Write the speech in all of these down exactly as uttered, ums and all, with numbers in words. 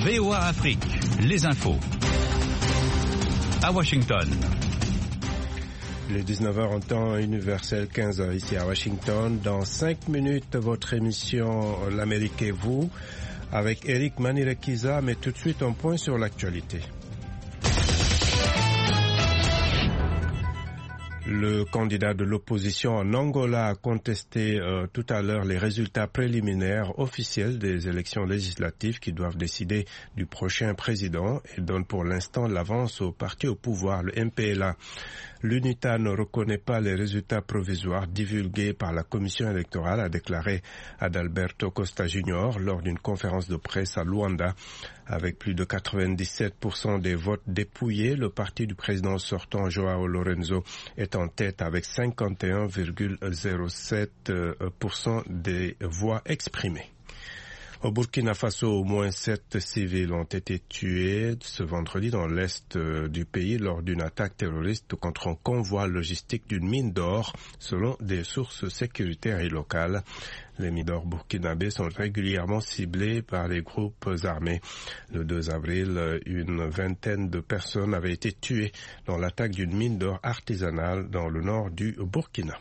V O A Afrique, les infos. À Washington. Les dix-neuf heures en temps universel, quinze heures ici à Washington. Dans cinq minutes, votre émission L'Amérique et vous, avec Eric Manirekiza, mais tout de suite un point sur l'actualité. Le candidat de l'opposition en Angola a contesté euh, tout à l'heure les résultats préliminaires officiels des élections législatives qui doivent décider du prochain président et donne pour l'instant l'avance au parti au pouvoir, le M P L A. L'UNITA ne reconnaît pas les résultats provisoires divulgués par la commission électorale, a déclaré Adalberto Costa Junior lors d'une conférence de presse à Luanda. Avec plus de quatre-vingt-dix-sept pour cent des votes dépouillés, le parti du président sortant João Lourenço est en tête avec cinquante et un virgule zéro sept pour cent des voix exprimées. Au Burkina Faso, au moins sept civils ont été tués ce vendredi dans l'est du pays lors d'une attaque terroriste contre un convoi logistique d'une mine d'or, selon des sources sécuritaires et locales. Les mines d'or burkinabés sont régulièrement ciblées par les groupes armés. Le deux avril, une vingtaine de personnes avaient été tuées dans l'attaque d'une mine d'or artisanale dans le nord du Burkina.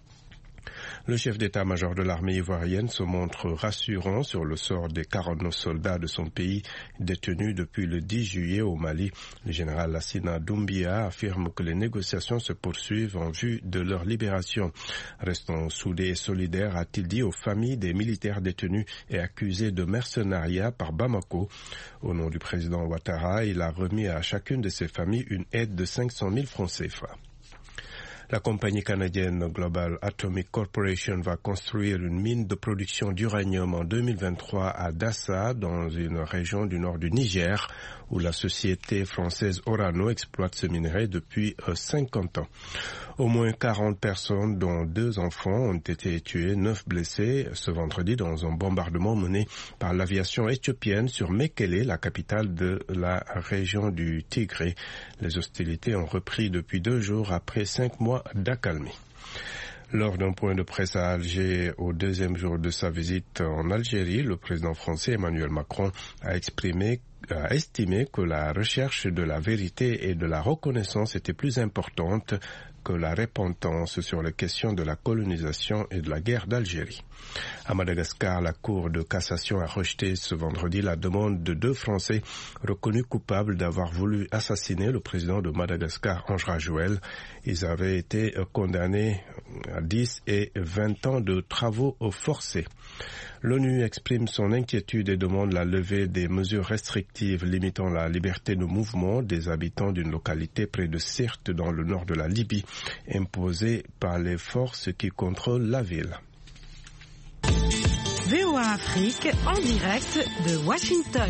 Le chef d'état-major de l'armée ivoirienne se montre rassurant sur le sort des quarante-neuf soldats de son pays détenus depuis le dix juillet au Mali. Le général Assina Doumbia affirme que les négociations se poursuivent en vue de leur libération. Restons soudés et solidaires, a-t-il dit aux familles des militaires détenus et accusés de mercenariat par Bamako. Au nom du président Ouattara, il a remis à chacune de ces familles une aide de cinq cent mille francs C F A. La compagnie canadienne Global Atomic Corporation va construire une mine de production d'uranium en deux mille vingt-trois à Dassa, dans une région du nord du Niger, où la société française Orano exploite ce minerai depuis cinquante ans. Au moins quarante personnes, dont deux enfants, ont été tuées, neuf blessés ce vendredi dans un bombardement mené par l'aviation éthiopienne sur Mekele, la capitale de la région du Tigré. Les hostilités ont repris depuis deux jours après cinq mois d'accalmie. Lors d'un point de presse à Alger, au deuxième jour de sa visite en Algérie, le président français Emmanuel Macron a exprimé a estimé que la recherche de la vérité et de la reconnaissance était plus importante que la repentance sur les questions de la colonisation et de la guerre d'Algérie. À Madagascar, la Cour de cassation a rejeté ce vendredi la demande de deux Français reconnus coupables d'avoir voulu assassiner le président de Madagascar, Andry Rajoelina. Ils avaient été condamnés à dix et vingt ans de travaux forcés. L'ONU exprime son inquiétude et demande la levée des mesures restrictives limitant la liberté de mouvement des habitants d'une localité près de Sirte dans le nord de la Libye, imposées par les forces qui contrôlent la ville. V O A Afrique en direct de Washington.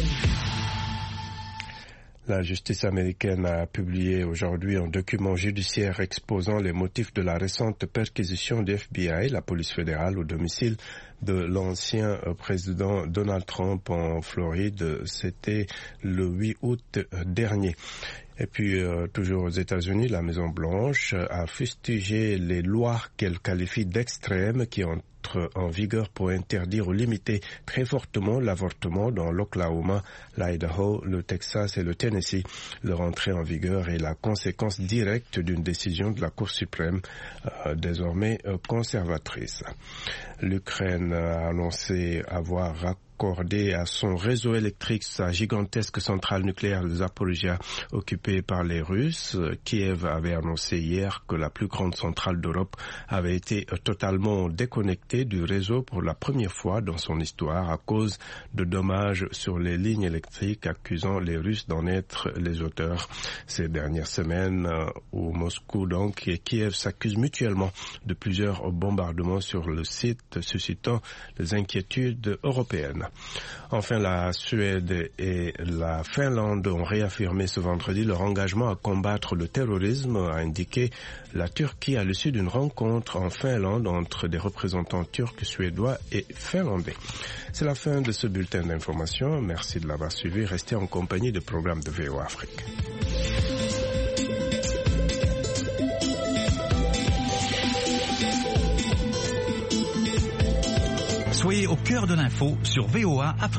La justice américaine a publié aujourd'hui un document judiciaire exposant les motifs de la récente perquisition du F B I, la police fédérale, au domicile de l'ancien président Donald Trump en Floride. C'était le huit août dernier. Et puis, euh, toujours aux États-Unis, la Maison-Blanche a fustigé les lois qu'elle qualifie d'extrêmes qui entrent en vigueur pour interdire ou limiter très fortement l'avortement dans l'Oklahoma, l'Idaho, le Texas et le Tennessee. Leur entrée en vigueur est la conséquence directe d'une décision de la Cour suprême, euh, désormais euh, conservatrice. L'Ukraine a annoncé avoir accordé à son réseau électrique sa gigantesque centrale nucléaire de Zaporizhzhia occupée par les Russes. Kiev avait annoncé hier que la plus grande centrale d'Europe avait été totalement déconnectée du réseau pour la première fois dans son histoire à cause de dommages sur les lignes électriques, accusant les Russes d'en être les auteurs. Ces dernières semaines, où Moscou donc et Kiev s'accusent mutuellement de plusieurs bombardements sur le site, suscitant des inquiétudes européennes. Enfin, la Suède et la Finlande ont réaffirmé ce vendredi leur engagement à combattre le terrorisme, a indiqué la Turquie à l'issue d'une rencontre en Finlande entre des représentants turcs, suédois et finlandais. C'est la fin de ce bulletin d'information. Merci de l'avoir suivi. Restez en compagnie du programme de V O A Afrique. Soyez au cœur de l'info sur V O A Afrique.